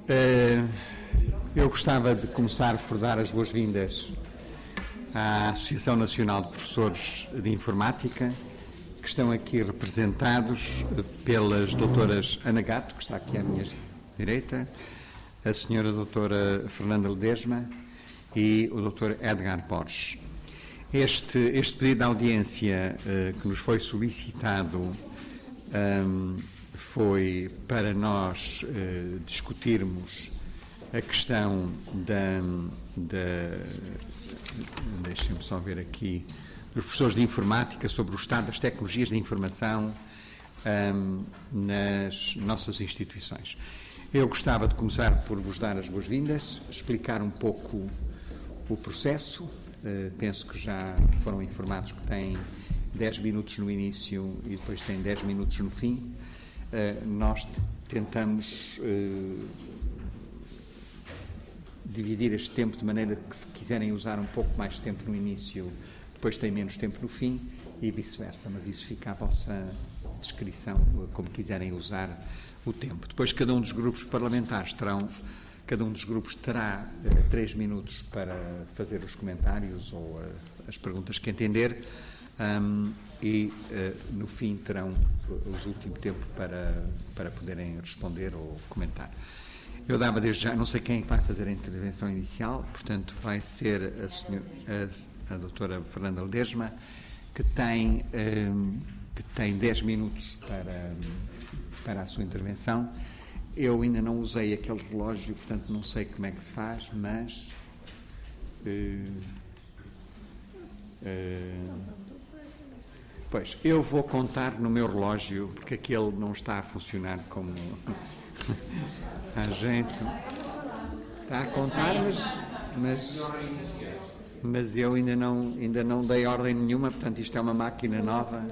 Eu gostava de começar por dar as boas-vindas à Associação Nacional de Professores de Informática, que estão aqui representados pelas doutoras Ana Gato, que está aqui à minha direita, a senhora doutora Fernanda Ledesma e o doutor Edgar Borges. Este pedido de audiência que nos foi solicitado foi para nós discutirmos a questão deixem-me só ver aqui, dos professores de informática sobre o estado das tecnologias de informação nas nossas instituições. Eu gostava de começar por vos dar as boas-vindas, explicar um pouco o processo. Penso que já foram informados que têm 10 minutos no início e depois têm 10 minutos no fim. Nós tentamos dividir este tempo de maneira que, se quiserem usar um pouco mais de tempo no início, depois têm menos tempo no fim e vice-versa, mas isso fica à vossa descrição, como quiserem usar o tempo. Depois cada um dos grupos parlamentares terá 3 minutos para fazer os comentários ou as perguntas que entender e no fim terão o último tempo para poderem responder ou comentar. Eu dava desde já, não sei quem vai fazer a intervenção inicial, portanto vai ser a doutora Fernanda Ledesma, que tem 10 minutos para a sua intervenção. Eu ainda não usei aquele relógio, portanto não sei como é que se faz, mas pois, eu vou contar no meu relógio, porque aquele não está a funcionar como a gente está a contar, mas eu ainda não dei ordem nenhuma, portanto isto é uma máquina nova.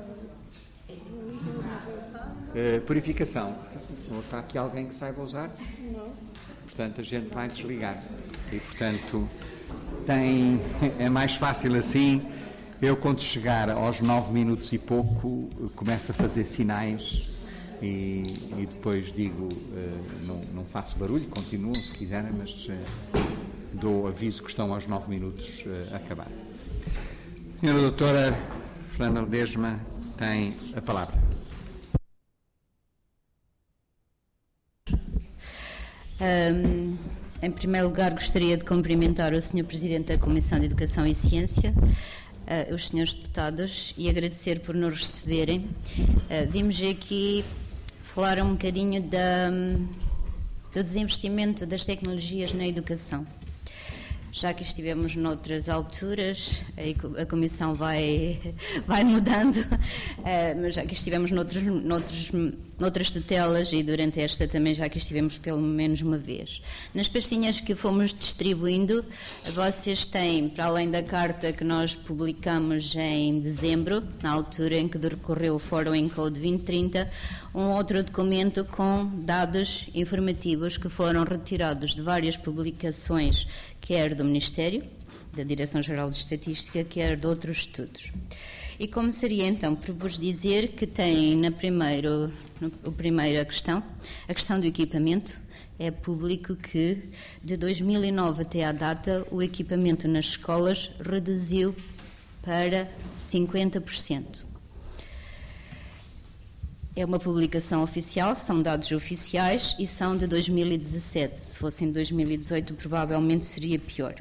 Purificação. Está aqui alguém que saiba usar? Não. Portanto, a gente vai desligar. E, portanto, é mais fácil assim. Eu, quando chegar aos 9 minutos e pouco, começo a fazer sinais e depois digo, não faço barulho, continuam se quiserem, mas dou aviso que estão aos 9 minutos a acabar. Senhora doutora Fernanda Ledesma tem a palavra. Em primeiro lugar, gostaria de cumprimentar o Sr. Presidente da Comissão de Educação e Ciência, os senhores deputados, e agradecer por nos receberem. Vimos aqui falar um bocadinho do desinvestimento das tecnologias na educação. Já que estivemos noutras alturas, a Comissão vai mudando, mas já que estivemos noutras tutelas e durante esta também, já que estivemos pelo menos uma vez. Nas pastinhas que fomos distribuindo, vocês têm, para além da carta que nós publicamos em dezembro, na altura em que decorreu o Fórum Encode 2030, um outro documento com dados informativos que foram retirados de várias publicações, quer do Ministério, da Direção-Geral de Estatística, quer de outros estudos. E como seria então por vos dizer que tem a primeira questão, a questão do equipamento. É público que de 2009 até à data o equipamento nas escolas reduziu para 50%. É uma publicação oficial, são dados oficiais e são de 2017. Se fossem de 2018, provavelmente seria pior.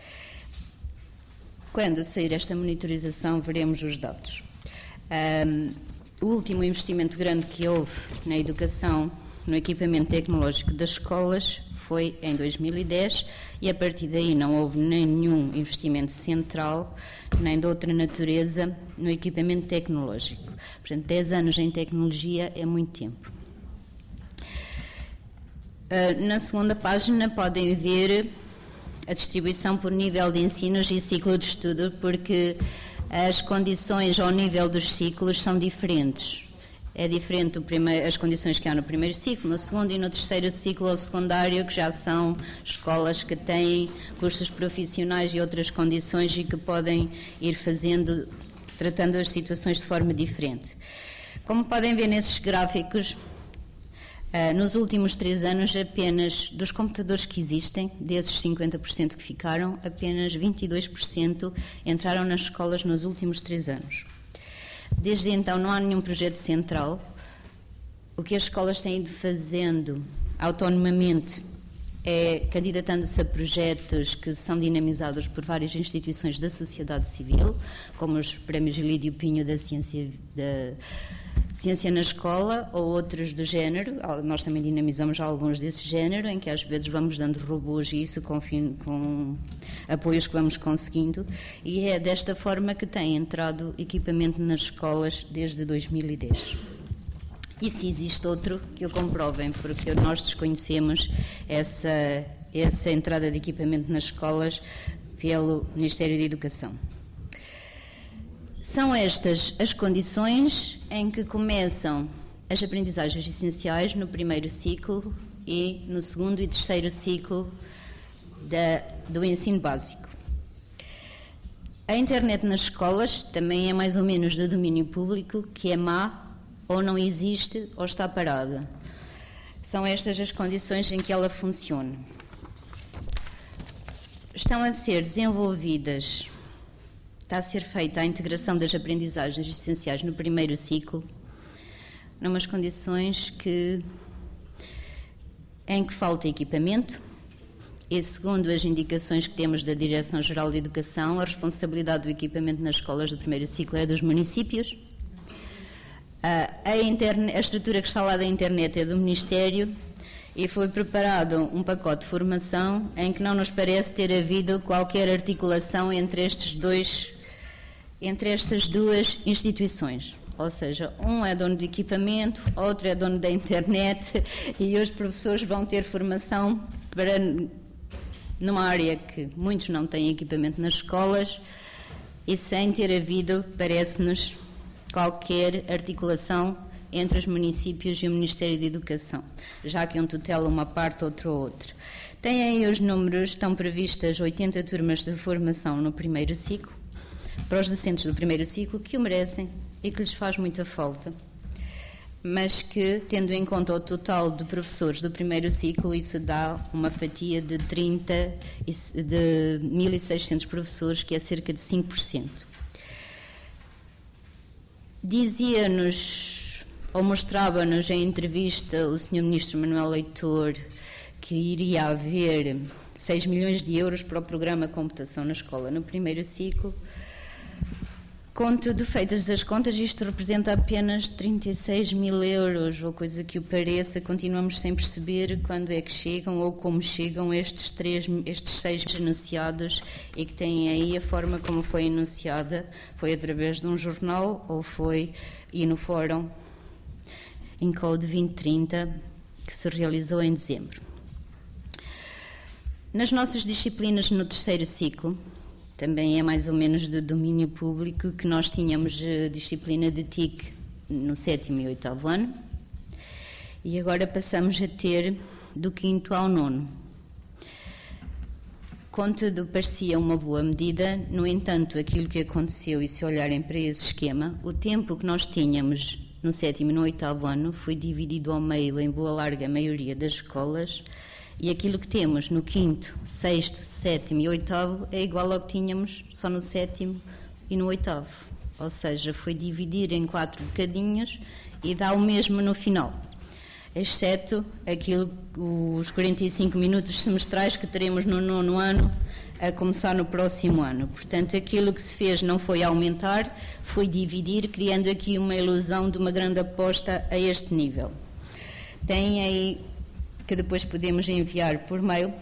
Quando sair esta monitorização, veremos os dados. O último investimento grande que houve na educação, no equipamento tecnológico das escolas, foi em 2010 e a partir daí não houve nenhum investimento central, nem de outra natureza, no equipamento tecnológico. Portanto, 10 anos em tecnologia é muito tempo. Na segunda página podem ver a distribuição por nível de ensinos e ciclo de estudo, porque as condições ao nível dos ciclos são diferentes. É diferente as condições que há no primeiro ciclo, no segundo e no terceiro ciclo ou secundário, que já são escolas que têm cursos profissionais e outras condições e que podem ir tratando as situações de forma diferente. Como podem ver nesses gráficos, Nos últimos 3 anos, apenas dos computadores que existem, desses 50% que ficaram, apenas 22% entraram nas escolas nos últimos 3 anos. Desde então não há nenhum projeto central. O que as escolas têm ido fazendo autonomamente é candidatando-se a projetos que são dinamizados por várias instituições da sociedade civil, como os prémios Lídio Pinho da Ciência na Escola ou outros do género. Nós também dinamizamos alguns desse género, em que às vezes vamos dando robôs e isso com apoios que vamos conseguindo, e é desta forma que tem entrado equipamento nas escolas desde 2010. E se existe outro, que o comprovem, porque nós desconhecemos essa entrada de equipamento nas escolas pelo Ministério da Educação. São estas as condições em que começam as aprendizagens essenciais no primeiro ciclo e no segundo e terceiro ciclo do ensino básico. A internet nas escolas também é mais ou menos do domínio público, que é má, ou não existe, ou está parada. São estas as condições em que ela funciona. Estão a ser desenvolvidas, está a ser feita a integração das aprendizagens essenciais no primeiro ciclo, numas condições em que falta equipamento, e segundo as indicações que temos da Direção-Geral de Educação, a responsabilidade do equipamento nas escolas do primeiro ciclo é dos municípios. A estrutura que está lá da internet é do Ministério, e foi preparado um pacote de formação em que não nos parece ter havido qualquer articulação entre estas duas instituições. Ou seja, um é dono do equipamento, outro é dono da internet, e os professores vão ter formação numa área que muitos não têm equipamento nas escolas, e sem ter havido, parece-nos, qualquer articulação entre os municípios e o Ministério da Educação, já que um tutela uma parte, outro outra. Tem aí os números, estão previstas 80 turmas de formação no primeiro ciclo, para os docentes do primeiro ciclo, que o merecem e que lhes faz muita falta, mas que, tendo em conta o total de professores do primeiro ciclo, isso dá uma fatia de 1.600 professores, que é cerca de 5%. Dizia-nos, ou mostrava-nos em entrevista, o Sr. Ministro Manuel Leitor, que iria haver 6 milhões de euros para o programa Computação na Escola no primeiro ciclo. Contudo, feitas as contas, isto representa apenas 36 mil euros, ou coisa que o pareça. Continuamos sem perceber quando é que chegam ou como chegam estes 6 anunciados, e que têm aí a forma como foi anunciada. Foi através de um jornal ou foi no Fórum Encode 2030, que se realizou em dezembro. Nas nossas disciplinas no terceiro ciclo, também é mais ou menos do domínio público, que nós tínhamos disciplina de TIC no 7º e 8º ano, e agora passamos a ter do 5º ao 9º. Contudo, parecia uma boa medida. No entanto, aquilo que aconteceu, e se olharem para esse esquema, o tempo que nós tínhamos no 7º e no 8º ano foi dividido ao meio em boa larga maioria das escolas, e aquilo que temos no 5º, 6º, 7º e 8º é igual ao que tínhamos só no 7º e no 8º. Ou seja, foi dividir em 4 bocadinhos e dá o mesmo no final, exceto os 45 minutos semestrais que teremos no 9º ano, a começar no próximo ano. Portanto, aquilo que se fez não foi aumentar, foi dividir, criando aqui uma ilusão de uma grande aposta a este nível. Tem aí, que depois podemos enviar por mail,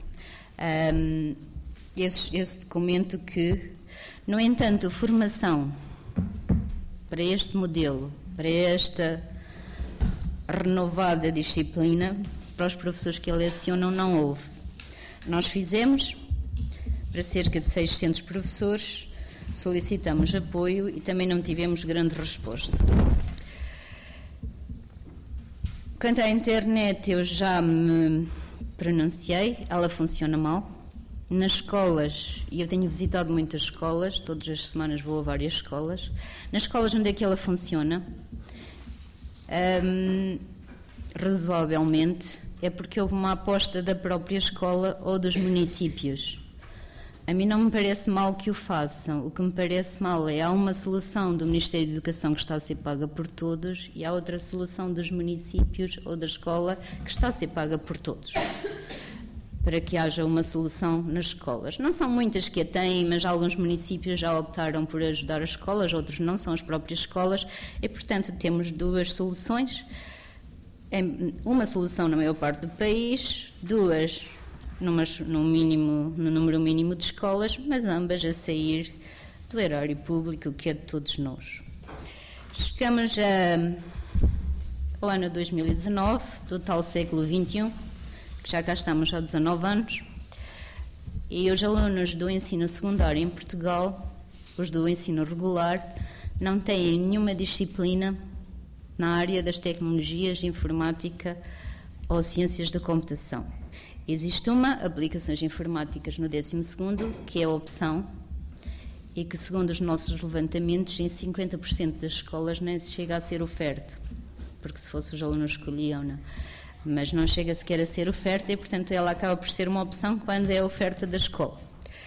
esse documento que, no entanto, formação para este modelo, para esta renovada disciplina, para os professores que a lecionam, não houve. Nós fizemos, para cerca de 600 professores, solicitamos apoio e também não tivemos grande resposta. Quanto à internet, eu já me pronunciei, ela funciona mal. Nas escolas, e eu tenho visitado muitas escolas, todas as semanas vou a várias escolas. Nas escolas onde é que ela funciona, razoavelmente, é porque houve uma aposta da própria escola ou dos municípios. A mim não me parece mal que o façam. O que me parece mal é há uma solução do Ministério da Educação que está a ser paga por todos e há outra solução dos municípios ou da escola que está a ser paga por todos. Para que haja uma solução nas escolas. Não são muitas que a têm, mas alguns municípios já optaram por ajudar as escolas, outros não, são as próprias escolas, e portanto temos duas soluções. Uma solução na maior parte do país, duas no número mínimo de escolas, mas ambas a sair do erário público, que é de todos nós. Chegamos ao ano 2019, do tal século XXI, que já cá estamos há 19 anos, e os alunos do ensino secundário em Portugal, os do ensino regular, não têm nenhuma disciplina na área das tecnologias, informática ou ciências da computação. Existe uma, aplicações informáticas, no 12º, que é a opção, e que, segundo os nossos levantamentos, em 50% das escolas nem se chega a ser oferta, porque se fosse os alunos escolhiam, não. Mas não chega sequer a ser oferta e, portanto, ela acaba por ser uma opção quando é a oferta da escola.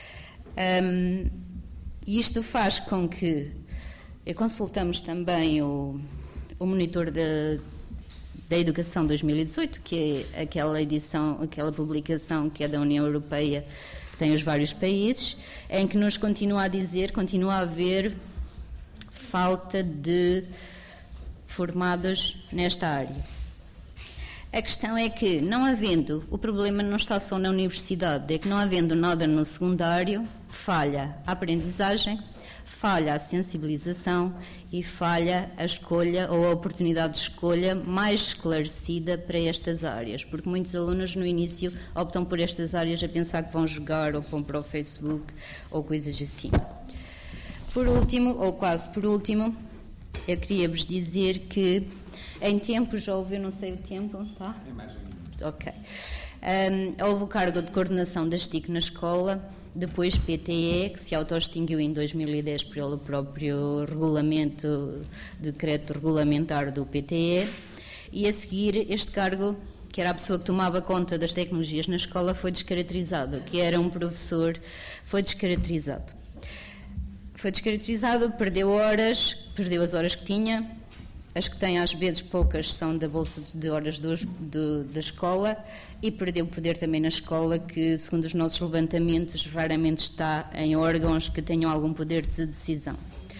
Isto faz com que consultamos também o monitor da Educação 2018, que é aquela publicação que é da União Europeia, que tem os vários países, em que nos continua a haver falta de formados nesta área. A questão é que, não havendo, o problema não está só na universidade, é que não havendo nada no secundário, falha a aprendizagem, falha a sensibilização e falha a escolha ou a oportunidade de escolha mais esclarecida para estas áreas, porque muitos alunos no início optam por estas áreas a pensar que vão jogar ou que vão para o Facebook ou coisas assim. Por último, ou quase por último, eu queria vos dizer que em tempos, já houve, eu não sei o tempo, tá? É mais um minuto. Ok. Houve o cargo de coordenação das TIC na escola, depois PTE, que se auto-extinguiu em 2010 pelo próprio decreto regulamentar do PTE, e a seguir este cargo, que era a pessoa que tomava conta das tecnologias na escola, foi descaracterizado, que era um professor, foi descaracterizado. Foi descaracterizado, perdeu as horas que tinha. As que têm, às vezes, poucas são da bolsa de horas da escola, e perdeu poder também na escola, que, segundo os nossos levantamentos, raramente está em órgãos que tenham algum poder de decisão.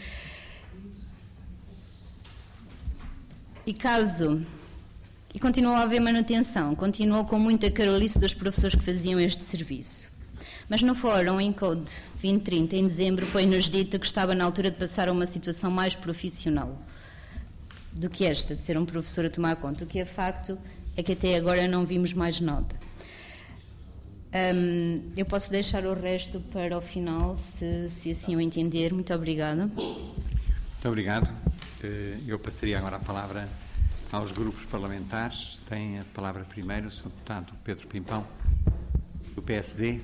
E continuou a haver manutenção, continuou com muita carolice dos professores que faziam este serviço. Mas no fórum, em Code 2030, em dezembro, foi-nos dito que estava na altura de passar a uma situação mais profissional do que esta, de ser um professor a tomar conta. O que é facto é que até agora não vimos mais nada. Eu posso deixar o resto para o final, se assim o entender. Muito obrigada. Muito obrigado. Eu passaria agora a palavra aos grupos parlamentares. Tem a palavra primeiro o Sr. Deputado Pedro Pimpão, do PSD.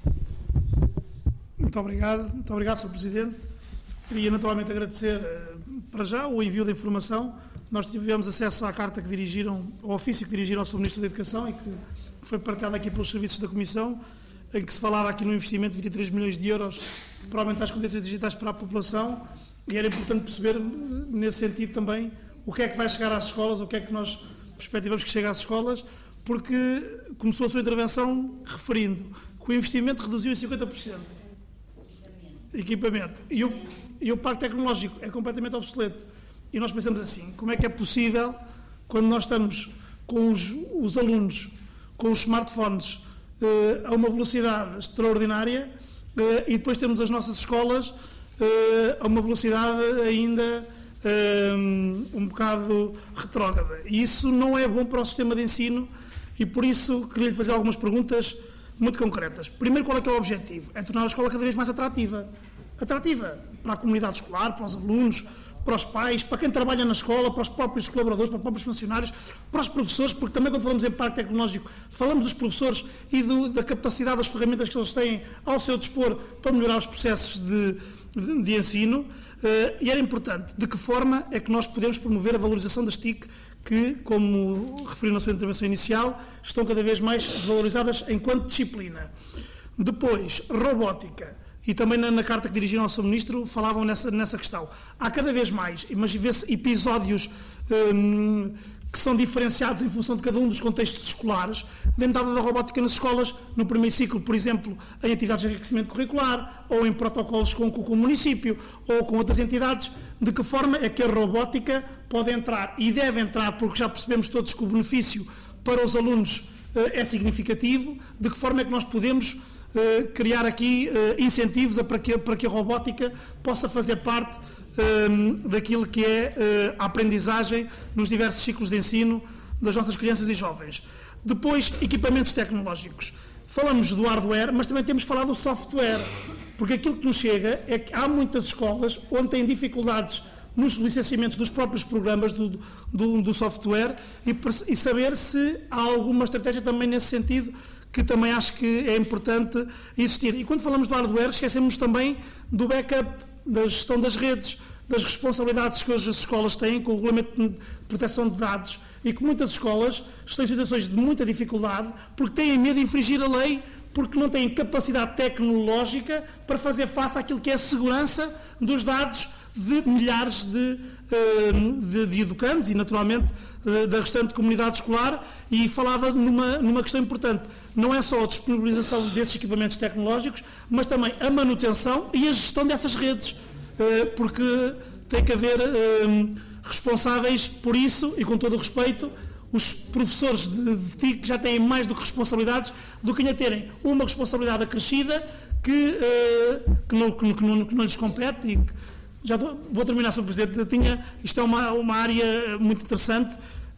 Muito obrigado, Sr. Presidente. Queria naturalmente agradecer para já o envio da informação. Nós tivemos acesso à carta que dirigiram, ao ofício que dirigiram ao Sr. Ministro da Educação e que foi partilhado aqui pelos serviços da Comissão, em que se falava aqui no investimento de 23 milhões de euros para aumentar as competências digitais para a população, e era importante perceber, nesse sentido também, o que é que vai chegar às escolas, o que é que nós perspectivamos que chegue às escolas, porque começou a sua intervenção referindo que o investimento reduziu em 50%. Equipamento. E o parque tecnológico é completamente obsoleto. E nós pensamos assim, como é que é possível, quando nós estamos com os alunos, com os smartphones, a uma velocidade extraordinária, e depois temos as nossas escolas a uma velocidade ainda um bocado retrógrada. E isso não é bom para o sistema de ensino, e por isso queria lhe fazer algumas perguntas muito concretas. Primeiro, qual é que é o objetivo? É tornar a escola cada vez mais atrativa. Atrativa para a comunidade escolar, para os alunos, para os pais, para quem trabalha na escola, para os próprios colaboradores, para os próprios funcionários, para os professores, porque também quando falamos em parque tecnológico, falamos dos professores e da capacidade das ferramentas que eles têm ao seu dispor para melhorar os processos de ensino. E era importante de que forma é que nós podemos promover a valorização das TIC, que, como referiu na sua intervenção inicial, estão cada vez mais desvalorizadas enquanto disciplina. Depois, robótica. E também na carta que dirigiram ao Sr. Ministro falavam nessa questão. Há cada vez mais, mas vê-se episódios que são diferenciados em função de cada um dos contextos escolares, da entrada da robótica nas escolas, no primeiro ciclo, por exemplo, em atividades de enriquecimento curricular, ou em protocolos com o município, ou com outras entidades. De que forma é que a robótica pode entrar, e deve entrar, porque já percebemos todos que o benefício para os alunos é significativo, de que forma é que nós podemos criar aqui incentivos para que a robótica possa fazer parte daquilo que é a aprendizagem nos diversos ciclos de ensino das nossas crianças e jovens. Depois, equipamentos tecnológicos. Falamos do hardware, mas também temos falado do software, porque aquilo que nos chega é que há muitas escolas onde têm dificuldades nos licenciamentos dos próprios programas do software e saber se há alguma estratégia também nesse sentido, que também acho que é importante existir. E quando falamos do hardware, esquecemos também do backup, da gestão das redes, das responsabilidades que hoje as escolas têm com o regulamento de proteção de dados, e que muitas escolas estão em situações de muita dificuldade porque têm medo de infringir a lei, porque não têm capacidade tecnológica para fazer face àquilo que é a segurança dos dados de milhares de educandos e, naturalmente, da restante comunidade escolar. E falava numa questão importante. Não é só a disponibilização desses equipamentos tecnológicos, mas também a manutenção e a gestão dessas redes, porque tem que haver responsáveis por isso, e com todo o respeito, os professores de TIC já têm mais do que responsabilidades, do que ainda terem uma responsabilidade acrescida que não lhes compete. E que, já vou terminar, Sr. Presidente. Isto é uma área muito interessante.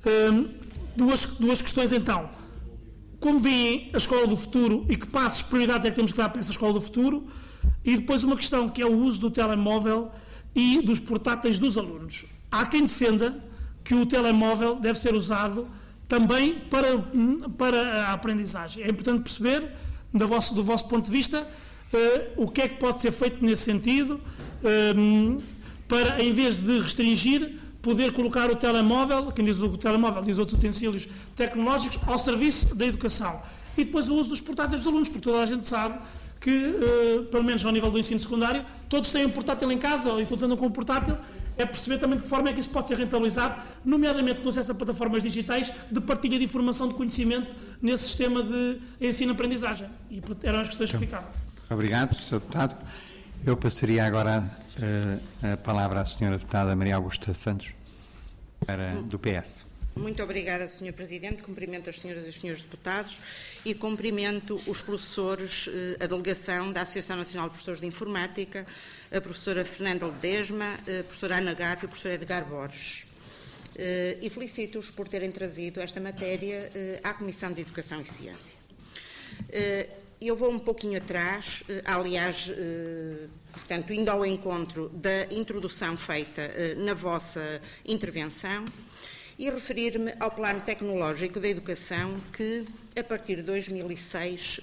Duas questões, então. Como veem a escola do futuro e que passos, prioridades é que temos que dar para essa escola do futuro? E depois uma questão que é o uso do telemóvel e dos portáteis dos alunos. Há quem defenda que o telemóvel deve ser usado também para a aprendizagem. É importante perceber, do vosso ponto de vista, o que é que pode ser feito nesse sentido, para, em vez de restringir, poder colocar o telemóvel, quem diz o telemóvel diz outros utensílios tecnológicos, ao serviço da educação. E depois o uso dos portáteis dos alunos, porque toda a gente sabe que, pelo menos ao nível do ensino secundário, todos têm um portátil em casa e todos andam com um portátil. É perceber também de que forma é que isso pode ser rentabilizado, nomeadamente no acesso a plataformas digitais de partilha de informação, de conhecimento nesse sistema de ensino-aprendizagem. E eram as questões que ficavam. Obrigado, Sr. Deputado. Eu passaria agora a palavra à Sra. Deputada Maria Augusta Santos, do PS. Muito obrigada, Sr. Presidente. Cumprimento as senhoras e os senhores deputados e cumprimento os professores, a delegação da Associação Nacional de Professores de Informática, a professora Fernanda Ledesma, a professora Ana Gato e o professor Edgar Borges. E felicito-os por terem trazido esta matéria à Comissão de Educação e Ciência. Eu vou um pouquinho atrás, aliás, portanto, indo ao encontro da introdução feita na vossa intervenção, e referir-me ao Plano Tecnológico da Educação que, a partir de 2006,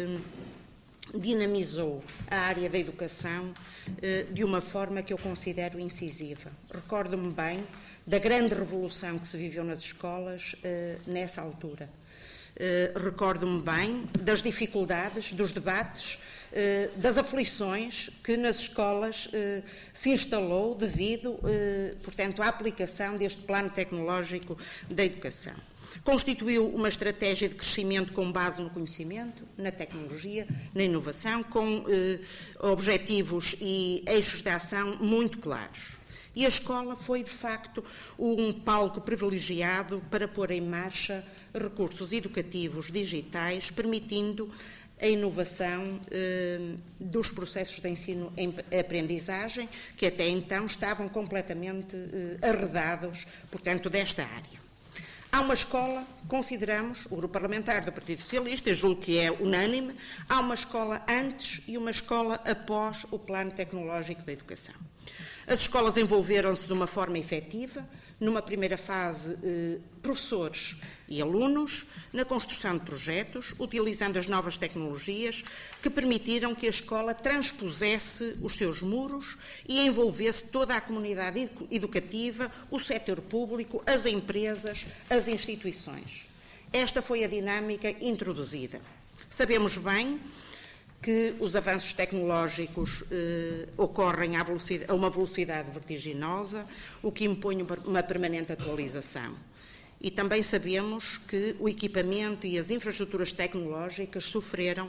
dinamizou a área da educação de uma forma que eu considero incisiva. Recordo-me bem da grande revolução que se viveu nas escolas nessa altura. Recordo-me bem das dificuldades, dos debates, das aflições que nas escolas se instalou devido, portanto, à aplicação deste plano tecnológico da educação. Constituiu uma estratégia de crescimento com base no conhecimento, na tecnologia, na inovação, com objetivos e eixos de ação muito claros. E a escola foi, de facto, um palco privilegiado para pôr em marcha recursos educativos digitais, permitindo a inovação dos processos de ensino e aprendizagem, que até então estavam completamente arredados, portanto, desta área. Há uma escola, consideramos, o Grupo Parlamentar do Partido Socialista, eu julgo que é unânime, há uma escola antes e uma escola após o Plano Tecnológico da Educação. As escolas envolveram-se de uma forma efetiva numa primeira fase, professores e alunos, na construção de projetos, utilizando as novas tecnologias que permitiram que a escola transpusesse os seus muros e envolvesse toda a comunidade educativa, o setor público, as empresas, as instituições. Esta foi a dinâmica introduzida. Sabemos bem que os avanços tecnológicos ocorrem a uma velocidade vertiginosa, o que impõe uma permanente atualização. E também sabemos que o equipamento e as infraestruturas tecnológicas sofreram,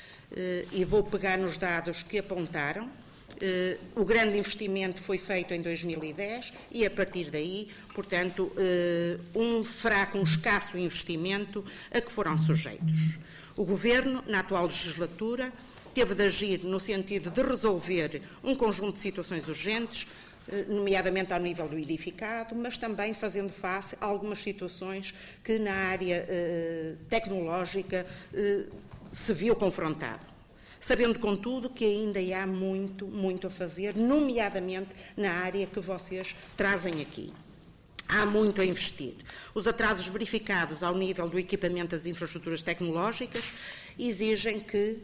e vou pegar nos dados que apontaram, o grande investimento foi feito em 2010 e, a partir daí, portanto, um escasso investimento a que foram sujeitos. O Governo, na atual legislatura, teve de agir no sentido de resolver um conjunto de situações urgentes, nomeadamente ao nível do edificado, mas também fazendo face a algumas situações que na área tecnológica se viu confrontado. Sabendo, contudo, que ainda há muito a fazer, nomeadamente na área que vocês trazem aqui. Há muito a investir. Os atrasos verificados ao nível do equipamento das infraestruturas tecnológicas exigem que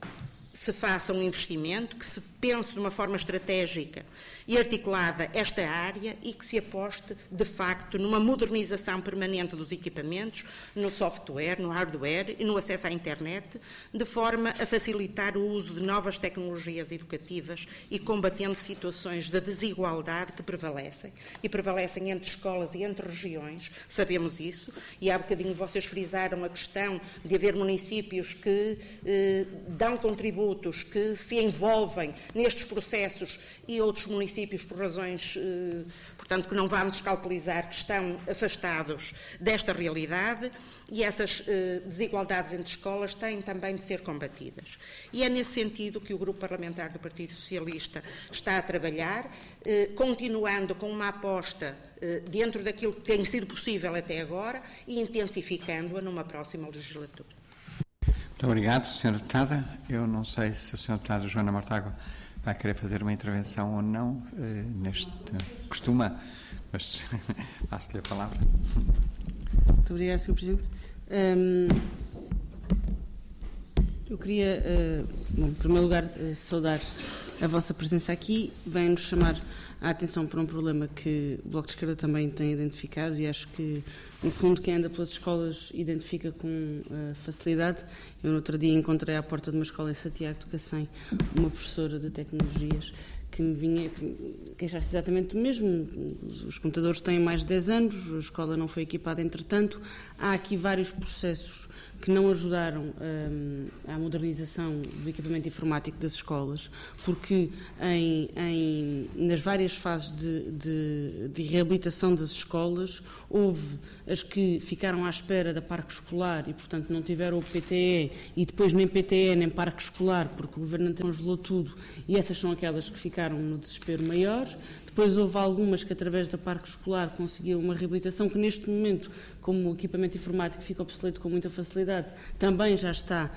se faça um investimento, que se pense de uma forma estratégica e articulada esta área e que se aposte, de facto, numa modernização permanente dos equipamentos, no software, no hardware e no acesso à internet, de forma a facilitar o uso de novas tecnologias educativas e combatendo situações de desigualdade que prevalecem, e prevalecem entre escolas e entre regiões, sabemos isso, e há bocadinho vocês frisaram a questão de haver municípios que dão contributos, que se envolvem nestes processos e outros municípios, por razões, portanto, que não vamos escalpelizar, que estão afastados desta realidade, e essas desigualdades entre escolas têm também de ser combatidas. E é nesse sentido que o Grupo Parlamentar do Partido Socialista está a trabalhar, continuando com uma aposta dentro daquilo que tem sido possível até agora e intensificando-a numa próxima legislatura. Muito obrigado, Sra. Deputada. Eu não sei se a Sra. Deputada Joana Mortágua vai querer fazer uma intervenção ou não, mas passo-lhe a palavra. Muito obrigada, Sr. Presidente. Eu queria, em primeiro lugar, saudar a vossa presença aqui. Vem-nos chamar a atenção para um problema que o Bloco de Esquerda também tem identificado e acho que, no fundo, quem anda pelas escolas identifica com facilidade. Eu, no outro dia, encontrei à porta de uma escola em Santiago de Cacém uma professora de tecnologias que me vinha queixar-se exatamente do mesmo. Os computadores têm mais de 10 anos, a escola não foi equipada entretanto. Há aqui vários processos que não ajudaram à modernização do equipamento informático das escolas, porque nas várias fases de reabilitação das escolas, houve as que ficaram à espera da parque escolar e, portanto, não tiveram o PTE, e depois nem PTE nem parque escolar, porque o Governo congelou tudo, e essas são aquelas que ficaram no desespero maior. Depois houve algumas que, através da parque escolar, conseguiam uma reabilitação que, neste momento, como o equipamento informático fica obsoleto com muita facilidade, também já está,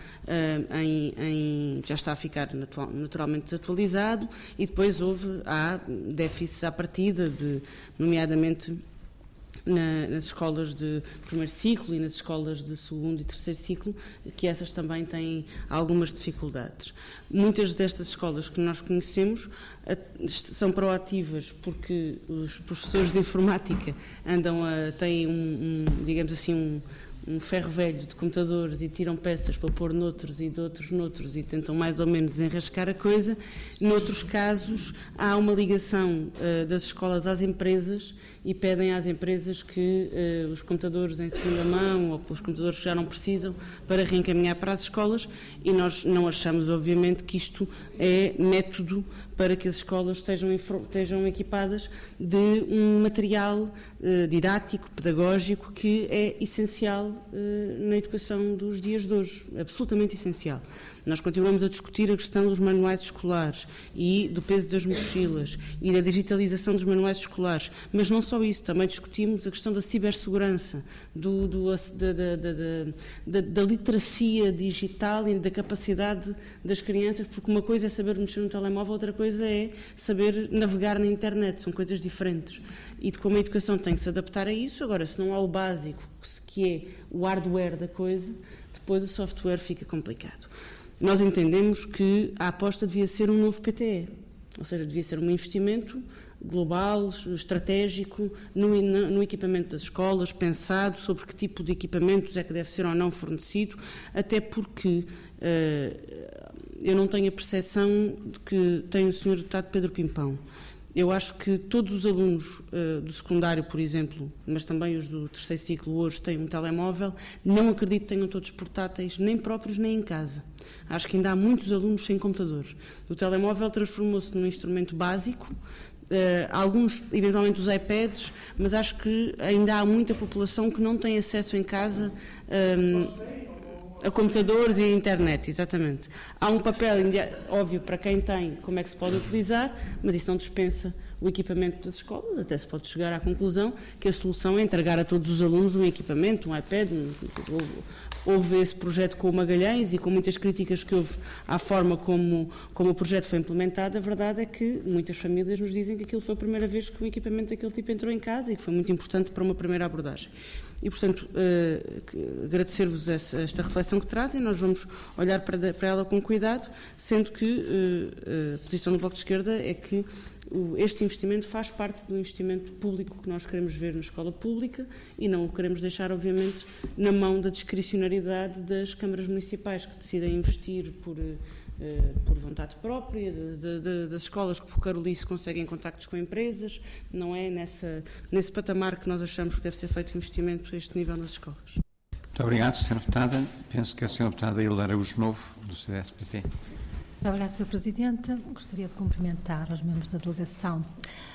já está a ficar naturalmente desatualizado, e depois há déficits à partida, nomeadamente nas escolas de primeiro ciclo e nas escolas de segundo e terceiro ciclo, que essas também têm algumas dificuldades. Muitas destas escolas que nós conhecemos são proativas porque os professores de informática têm digamos assim, um ferro velho de computadores e tiram peças para pôr noutros e de outros noutros e tentam mais ou menos desenrascar a coisa. Noutros casos, há uma ligação das escolas às empresas e pedem às empresas que os computadores em segunda mão ou os computadores que já não precisam para reencaminhar para as escolas, e nós não achamos, obviamente, que isto é método para que as escolas estejam equipadas de um material didático, pedagógico, que é essencial na educação dos dias de hoje, absolutamente essencial. Nós continuamos a discutir a questão dos manuais escolares e do peso das mochilas e da digitalização dos manuais escolares, mas não só isso, também discutimos a questão da cibersegurança, da literacia digital e da capacidade das crianças, porque uma coisa é saber mexer no telemóvel, outra coisa é saber navegar na internet, são coisas diferentes. E de como a educação tem que se adaptar a isso. Agora, se não há o básico, que é o hardware da coisa, depois o software fica complicado. Nós entendemos que a aposta devia ser um novo PTE, ou seja, devia ser um investimento global, estratégico, no equipamento das escolas, pensado sobre que tipo de equipamentos é que deve ser ou não fornecido, até porque eu não tenho a percepção de que tem o Sr. Deputado Pedro Pimpão. Eu acho que todos os alunos do secundário, por exemplo, mas também os do terceiro ciclo hoje têm um telemóvel, não acredito que tenham todos portáteis, nem próprios nem em casa. Acho que ainda há muitos alunos sem computador. O telemóvel transformou-se num instrumento básico, alguns, eventualmente, os iPads, mas acho que ainda há muita população que não tem acesso em casa a computadores e a internet, exatamente. Há um papel óbvio para quem tem como é que se pode utilizar, mas isso não dispensa o equipamento das escolas. Até se pode chegar à conclusão que a solução é entregar a todos os alunos um equipamento, um iPad. Houve esse projeto com o Magalhães e com muitas críticas que houve à forma como o projeto foi implementado. A verdade é que muitas famílias nos dizem que aquilo foi a primeira vez que um equipamento daquele tipo entrou em casa e que foi muito importante para uma primeira abordagem. E, portanto, agradecer-vos esta reflexão que trazem. Nós vamos olhar para ela com cuidado, sendo que a posição do Bloco de Esquerda é que este investimento faz parte do investimento público que nós queremos ver na escola pública e não o queremos deixar, obviamente, na mão da discricionariedade das câmaras municipais que decidem investir por vontade própria, das escolas que por carolice conseguem contactos com empresas. Não é nesse patamar que nós achamos que deve ser feito investimento a este nível nas escolas. Muito obrigado, Sra. Deputada. Penso que a Sra. Deputada Hilda Araújo Novo, do CDS-PP. Obrigada, Sr. Presidente. Gostaria de cumprimentar os membros da delegação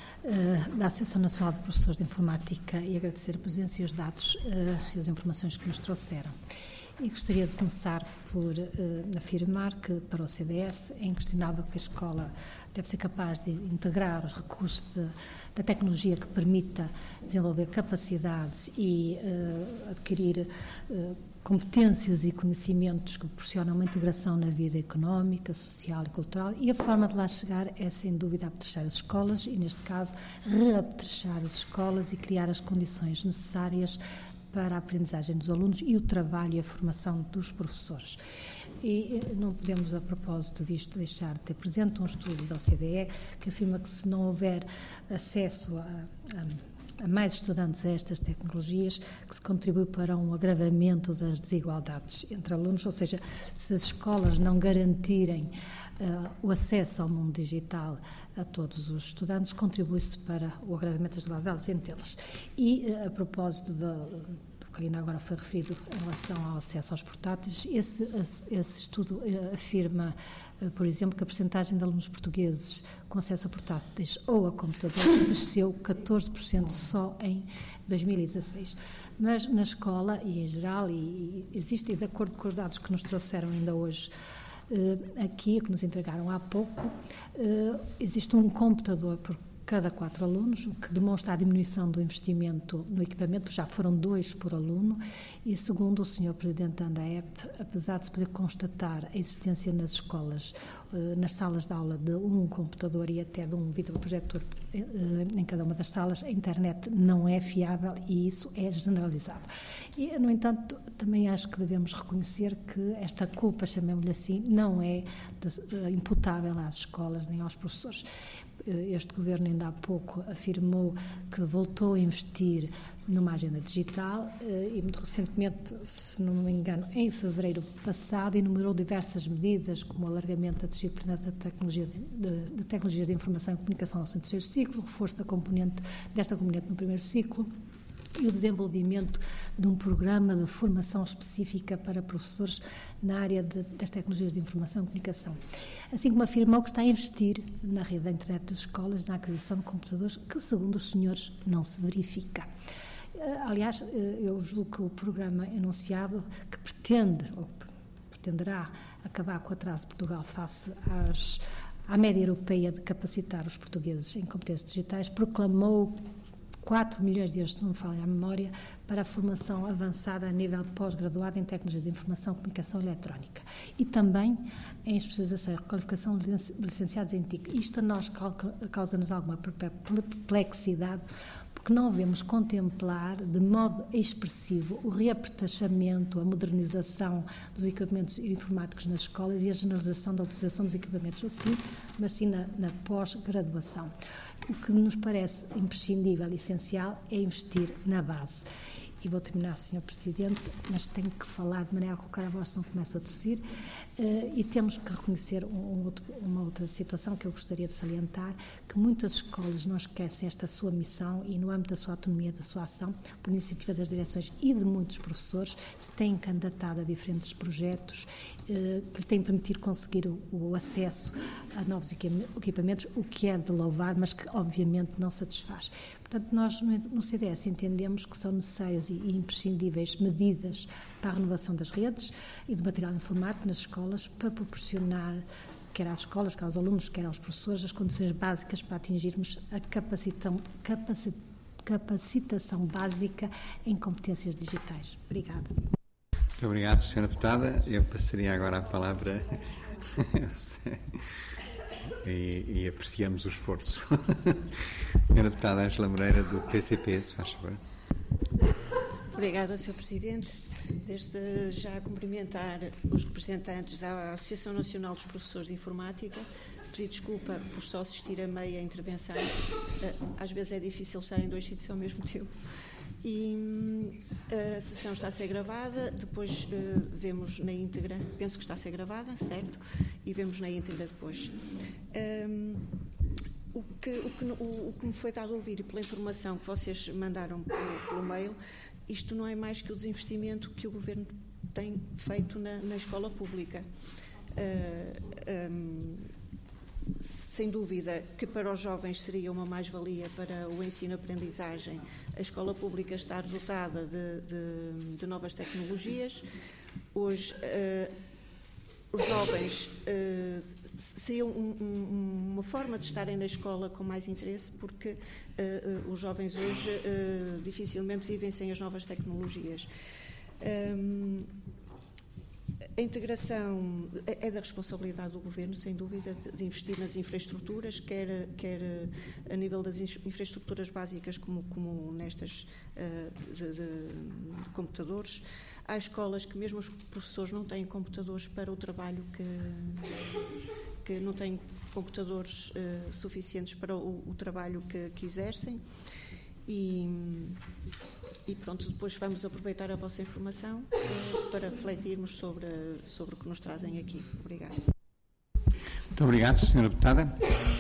da Associação Nacional de Professores de Informática e agradecer a presença e os dados e as informações que nos trouxeram. E gostaria de começar por afirmar que, para o CDS, é inquestionável que a escola deve ser capaz de integrar os recursos da tecnologia que permita desenvolver capacidades e adquirir competências e conhecimentos que proporcionam uma integração na vida económica, social e cultural, e a forma de lá chegar é, sem dúvida, apetrechar as escolas e, neste caso, reapetrechar as escolas e criar as condições necessárias para a aprendizagem dos alunos e o trabalho e a formação dos professores. E não podemos, a propósito disto, deixar de ter presente um estudo da OCDE que afirma que, se não houver acesso a mais estudantes a estas tecnologias, que se contribui para um agravamento das desigualdades entre alunos, ou seja, se as escolas não garantirem o acesso ao mundo digital a todos os estudantes, contribui-se para o agravamento das desigualdades entre eles. E, a propósito do que ainda agora foi referido em relação ao acesso aos portáteis, esse estudo afirma, por exemplo, que a percentagem de alunos portugueses com acesso a portáteis ou a computadores desceu 14% só em 2016. Mas na escola e em geral, e existe, de acordo com os dados que nos trouxeram ainda hoje aqui, que nos entregaram há pouco, existe um computador por cada 4 alunos, o que demonstra a diminuição do investimento no equipamento. Já foram 2 por aluno, e segundo o Sr. Presidente da ANDAEP, apesar de se poder constatar a existência nas escolas, nas salas de aula, de um computador e até de um videoprojetor em cada uma das salas, a internet não é fiável e isso é generalizado. E, no entanto, também acho que devemos reconhecer que esta culpa, chamemos-lhe assim, não é imputável às escolas nem aos professores. Este Governo ainda há pouco afirmou que voltou a investir numa agenda digital e, muito recentemente, se não me engano, em fevereiro passado, enumerou diversas medidas, como o alargamento da disciplina de tecnologias de informação e comunicação ao seu terceiro ciclo, o reforço desta componente no primeiro ciclo, e o desenvolvimento de um programa de formação específica para professores na área das tecnologias de informação e comunicação. Assim como afirmou que está a investir na rede da internet das escolas, na aquisição de computadores, que, segundo os senhores, não se verifica. Aliás, eu julgo que o programa anunciado, que pretende, ou pretenderá acabar com o atraso de Portugal face à média europeia de capacitar os portugueses em competências digitais, proclamou 4 milhões de euros, se não me falha a memória, para a formação avançada a nível pós-graduado em tecnologias de informação e comunicação eletrónica e também em especialização e requalificação de licenciados em TIC. Isto a nós causa-nos alguma perplexidade, porque não devemos contemplar de modo expressivo o reapetechamento, a modernização dos equipamentos informáticos nas escolas e a generalização da utilização dos equipamentos, assim, mas sim na pós-graduação. O que nos parece imprescindível e essencial é investir na base. E vou terminar, Sr. Presidente, mas tenho que falar de maneira a colocar a voz, senão começo a tossir, e temos que reconhecer uma outra situação que eu gostaria de salientar, que muitas escolas não esquecem esta sua missão e no âmbito da sua autonomia, da sua ação, por iniciativa das direções e de muitos professores, se têm candidatado a diferentes projetos que lhe têm permitido conseguir o acesso a novos equipamentos, o que é de louvar, mas que obviamente não satisfaz. Portanto, nós no CDS entendemos que são necessárias e imprescindíveis medidas para a renovação das redes e do material informático nas escolas para proporcionar, quer às escolas, quer aos alunos, quer aos professores, as condições básicas para atingirmos a capacitação básica em competências digitais. Obrigada. Muito obrigado, Sra. Deputada. Eu passaria agora a palavra e apreciamos o esforço. Sra. Deputada Ângela Moreira, do PCP, se faz favor. Obrigada, Sr. Presidente. Desde já cumprimentar os representantes da Associação Nacional dos Professores de Informática, pedir desculpa por só assistir a meia intervenção. Às vezes é difícil estar em 2 sítios ao mesmo tempo. E a sessão está a ser gravada, depois vemos na íntegra, penso que está a ser gravada, certo? E vemos na íntegra depois. O que me foi dado a ouvir e pela informação que vocês mandaram pelo mail, isto não é mais que o desinvestimento que o Governo tem feito na escola pública. Sem dúvida que para os jovens seria uma mais-valia para o ensino-aprendizagem. A escola pública está dotada de novas tecnologias. Hoje, os jovens seria uma forma de estarem na escola com mais interesse, porque os jovens hoje dificilmente vivem sem as novas tecnologias. A integração é da responsabilidade do Governo, sem dúvida, de investir nas infraestruturas, quer a nível das infraestruturas básicas como nestas de computadores. Há escolas que mesmo os professores não têm computadores para o trabalho, que não têm computadores suficientes para o trabalho que exercem. E pronto, depois vamos aproveitar a vossa informação para refletirmos sobre o que nos trazem aqui. Obrigada. Muito obrigado, Sra. Deputada.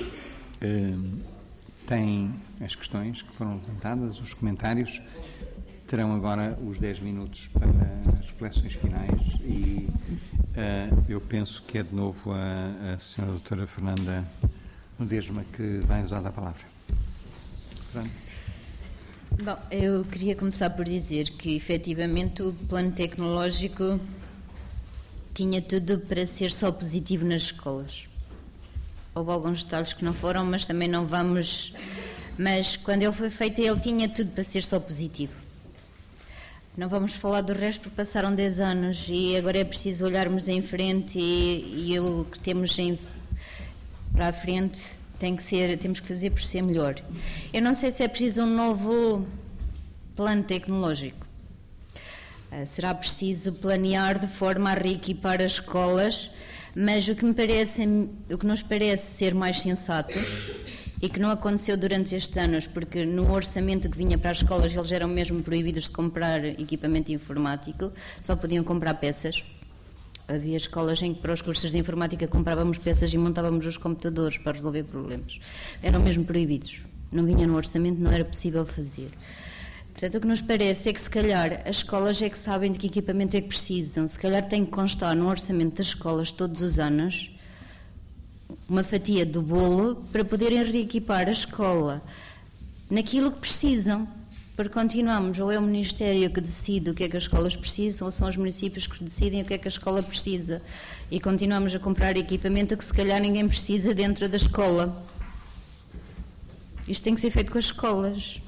Tem as questões que foram levantadas, os comentários. Terão agora os 10 minutos para as reflexões finais e eu penso que é de novo a Sra. Doutora Fernanda Ledesma que vai usar a palavra. Pronto. Bom, eu queria começar por dizer que, efetivamente, o plano tecnológico tinha tudo para ser só positivo nas escolas. Houve alguns detalhes que não foram, mas também não vamos... Mas, quando ele foi feito, ele tinha tudo para ser só positivo. Não vamos falar do resto, porque passaram 10 anos e agora é preciso olharmos em frente e o que temos para a frente... temos que fazer por ser melhor. Eu não sei se é preciso um novo plano tecnológico. Será preciso planear de forma a reequipar as escolas, mas o que nos parece ser mais sensato, e que não aconteceu durante estes anos, porque no orçamento que vinha para as escolas eles eram mesmo proibidos de comprar equipamento informático, só podiam comprar peças. Havia escolas em que para os cursos de informática comprávamos peças e montávamos os computadores para resolver problemas. Eram mesmo proibidos. Não vinha no orçamento, não era possível fazer. Portanto, o que nos parece é que se calhar as escolas é que sabem de que equipamento é que precisam. Se calhar tem que constar no orçamento das escolas todos os anos uma fatia do bolo para poderem reequipar a escola naquilo que precisam. porque continuamos, ou é o Ministério que decide o que é que as escolas precisam, ou são os municípios que decidem o que é que a escola precisa, e continuamos a comprar equipamento que se calhar ninguém precisa dentro da escola. Isto tem que ser feito com as escolas.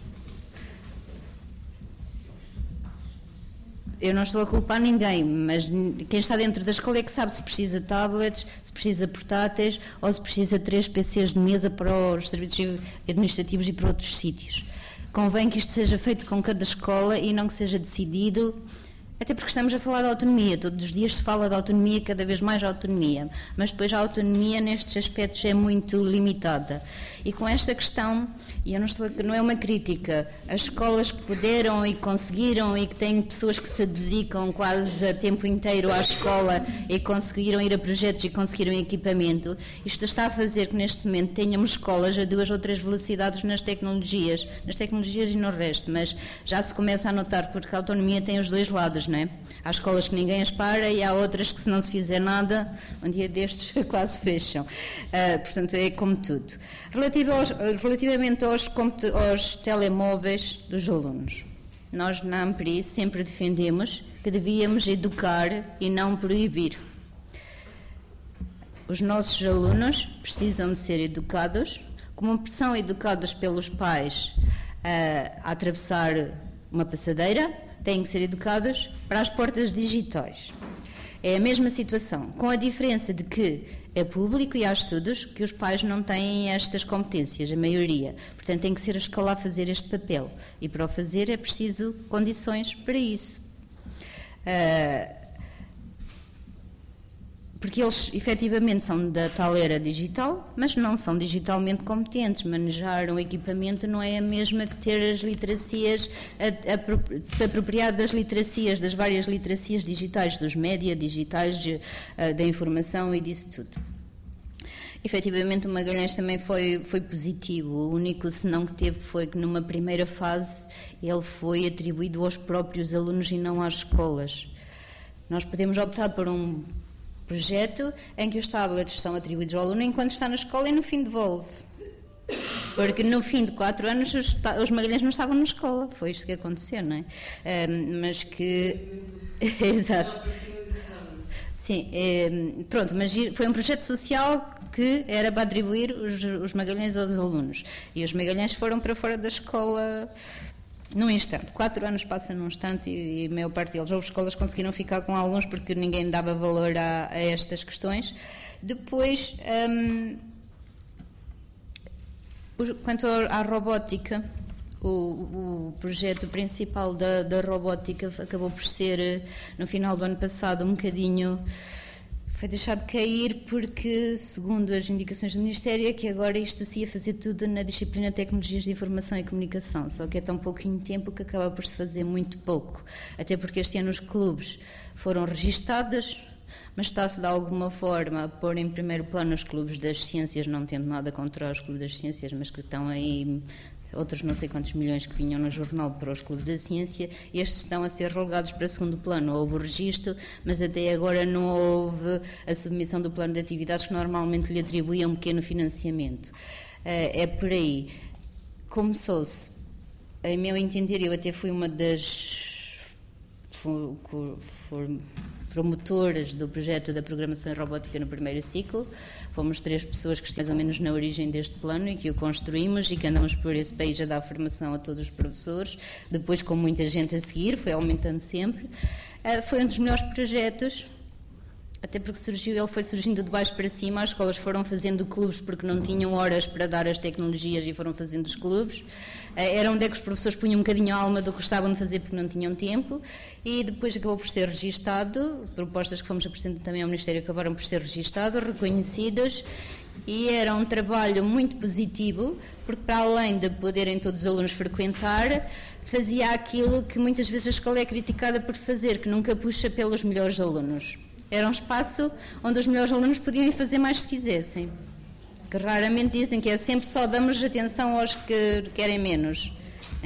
Eu não estou a culpar ninguém, mas quem está dentro da escola é que sabe se precisa de tablets, se precisa de portáteis, ou se precisa de 3 PCs de mesa para os serviços administrativos e para outros sítios. Convém que isto seja feito com cada escola e não que seja decidido, até porque estamos a falar de autonomia, todos os dias se fala de autonomia, cada vez mais autonomia, mas depois a autonomia nestes aspectos é muito limitada. E com esta questão, e eu não é uma crítica, as escolas que puderam e conseguiram e que têm pessoas que se dedicam quase a tempo inteiro à escola e conseguiram ir a projetos e conseguiram equipamento, isto está a fazer que neste momento tenhamos escolas a 2 ou 3 velocidades nas tecnologias e no resto, mas já se começa a notar porque a autonomia tem os 2 lados, não é? Há escolas que ninguém as para e há outras que se não se fizer nada, um dia destes quase fecham. Portanto, é como tudo. Relativamente aos telemóveis dos alunos, nós na AMPRI sempre defendemos que devíamos educar e não proibir. Os nossos alunos precisam de ser educados, como são educados pelos pais a atravessar uma passadeira, têm que ser educados para as portas digitais. É a mesma situação, com a diferença de que é público e há estudos que os pais não têm estas competências, a maioria. Portanto, tem que ser a escola a fazer este papel. E para o fazer é preciso condições para isso. Porque eles, efetivamente, são da tal era digital, mas não são digitalmente competentes. Manejar um equipamento não é a mesma que ter as literacias, se apropriar das literacias, das várias literacias digitais, dos média digitais, da informação e disso tudo. Efetivamente, o Magalhães também foi positivo. O único senão que teve foi que, numa primeira fase, ele foi atribuído aos próprios alunos e não às escolas. Nós podemos optar por um projeto em que os tablets são atribuídos ao aluno enquanto está na escola e no fim devolve. Porque no fim de 4 anos os Magalhães não estavam na escola. Foi isto que aconteceu, não é? Mas que... Exato. Sim, pronto, mas foi um projeto social que era para atribuir os Magalhães aos alunos. E os Magalhães foram para fora da escola num instante. 4 anos passam num instante e a maior parte deles, ou as escolas conseguiram ficar com alguns porque ninguém dava valor a estas questões. Depois, quanto à robótica, o projeto principal da robótica acabou por ser, no final do ano passado, um bocadinho... Foi deixado cair porque, segundo as indicações do Ministério, é que agora isto se ia fazer tudo na disciplina de Tecnologias de Informação e Comunicação, só que é tão pouquinho tempo que acaba por se fazer muito pouco. Até porque este ano os clubes foram registados, mas está-se de alguma forma a pôr em primeiro plano os clubes das ciências, não tendo nada contra os clubes das ciências, mas que estão aí... outros não sei quantos milhões que vinham no jornal para os clubes da ciência, estes estão a ser relegados para segundo plano. Houve o registro, mas até agora não houve a submissão do plano de atividades que normalmente lhe atribuía um pequeno financiamento. É por aí. Começou-se, a meu entender, eu até fui uma das promotoras do projeto da programação robótica no primeiro ciclo. Fomos 3 pessoas que estão mais ou menos na origem deste plano e que o construímos e que andamos por esse país a dar formação a todos os professores, depois com muita gente a seguir, foi aumentando sempre. Foi um dos melhores projetos, até porque ele foi surgindo de baixo para cima, as escolas foram fazendo clubes porque não tinham horas para dar as tecnologias e foram fazendo os clubes. Era onde é que os professores punham um bocadinho a alma do que gostavam de fazer porque não tinham tempo, e depois acabou por ser registado, propostas que fomos apresentando também ao Ministério acabaram por ser registadas, reconhecidas, e era um trabalho muito positivo, porque para além de poderem todos os alunos frequentar, fazia aquilo que muitas vezes a escola é criticada por fazer, que nunca puxa pelos melhores alunos. Era um espaço onde os melhores alunos podiam ir fazer mais se quisessem. Que raramente dizem que é sempre só damos atenção aos que querem menos.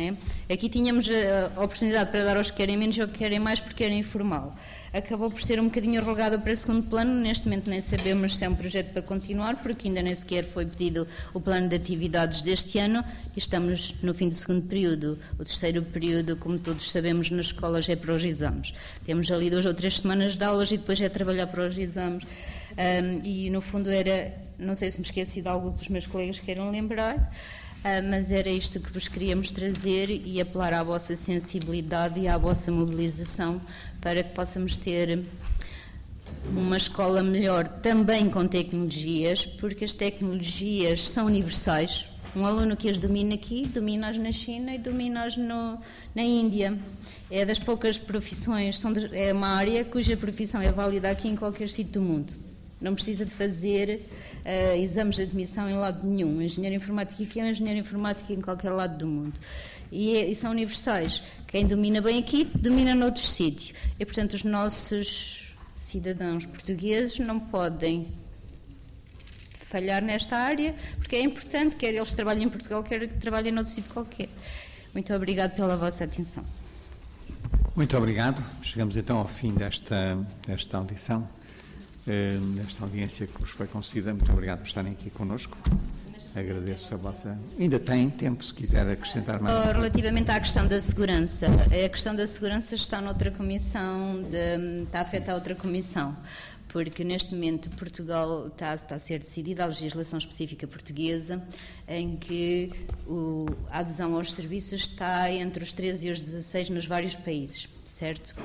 Aqui tínhamos a oportunidade para dar aos que querem menos ou que querem mais porque era informal. Acabou por ser um bocadinho relegado para segundo plano, neste momento nem sabemos se é um projeto para continuar, porque ainda nem sequer foi pedido o plano de atividades deste ano e estamos no fim do segundo período. O terceiro período, como todos sabemos, nas escolas é para os exames. Temos ali 2 ou 3 semanas de aulas e depois é trabalhar para os exames. E no fundo era, não sei se me esqueci de algo que os meus colegas queiram lembrar, mas era isto que vos queríamos trazer e apelar à vossa sensibilidade e à vossa mobilização para que possamos ter uma escola melhor também com tecnologias, porque as tecnologias são universais. Um aluno que as domina aqui, domina-as na China e domina-as na Índia. É das poucas profissões, é uma área cuja profissão é válida aqui em qualquer sítio do mundo. Não precisa de fazer exames de admissão em lado nenhum. Um engenheiro informático aqui é um engenheiro informático em qualquer lado do mundo. E são universais. Quem domina bem aqui, domina noutro sítio. E, portanto, os nossos cidadãos portugueses não podem falhar nesta área, porque é importante, quer eles trabalhem em Portugal, quer que trabalhem noutro sítio qualquer. Muito obrigado pela vossa atenção. Muito obrigado. Chegamos então ao fim desta audição. Nesta audiência que vos foi concedida. Muito obrigado por estarem aqui connosco. Agradeço a vossa... Ainda tem tempo, se quiser acrescentar mais. Relativamente à questão da segurança, a questão da segurança está noutra comissão, está afeta a outra comissão, porque neste momento Portugal está a ser decidida a legislação específica portuguesa, em que a adesão aos serviços está entre os 13 e os 16 nos vários países, certo?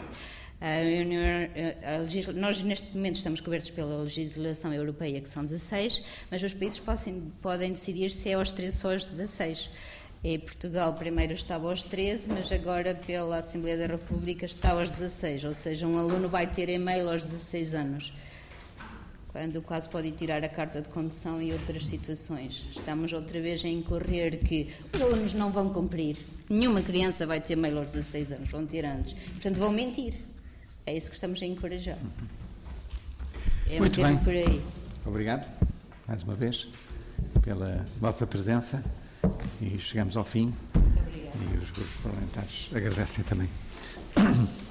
Nós neste momento estamos cobertos pela legislação europeia, que são 16, mas os países podem decidir se é aos 13 ou aos 16. E Portugal primeiro estava aos 13, mas agora pela Assembleia da República está aos 16, ou seja, um aluno vai ter e-mail aos 16 anos, quando quase pode tirar a carta de condução e outras situações. Estamos outra vez a incorrer que os alunos não vão cumprir. Nenhuma criança vai ter e-mail aos 16 anos, vão ter antes. Portanto, vão mentir. É isso que estamos a encorajar. É muito bem. Por aí. Obrigado, mais uma vez, pela vossa presença e chegamos ao fim. Muito obrigada. E os grupos parlamentares agradecem também.